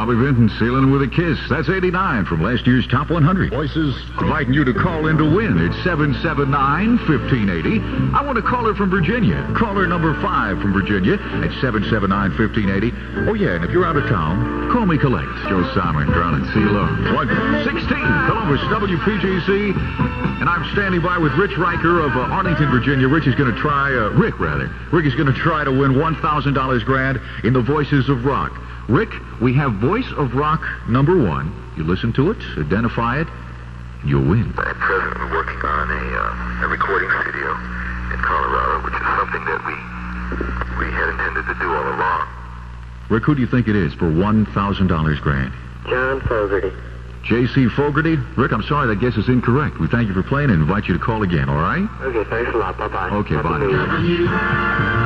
Bobby Vinton sealing with a kiss. That's 89 from last year's Top 100. Voices inviting you to call in to win. It's 779-1580. I want a caller from Virginia. Caller number 5 from Virginia at 779-1580. Oh, yeah, and if you're out of town, call me collect. Joe Simon, Drown and CeeLo. 116, Columbus, WPGC. And I'm standing by with Rich Riker of Arlington, Virginia. Rick is going to try to win $1,000 grand in the Voices of Rock. Rick, we have Voice of Rock number 1. You listen to it, identify it, and you'll win. At present, we're working on a recording studio in Colorado, which is something that we had intended to do all along. Rick, who do you think it is for $1,000 grand? John Fogerty. J.C. Fogerty? Rick, I'm sorry, that guess is incorrect. We thank you for playing and invite you to call again, all right? Okay, thanks a lot. Bye-bye. Okay, bye.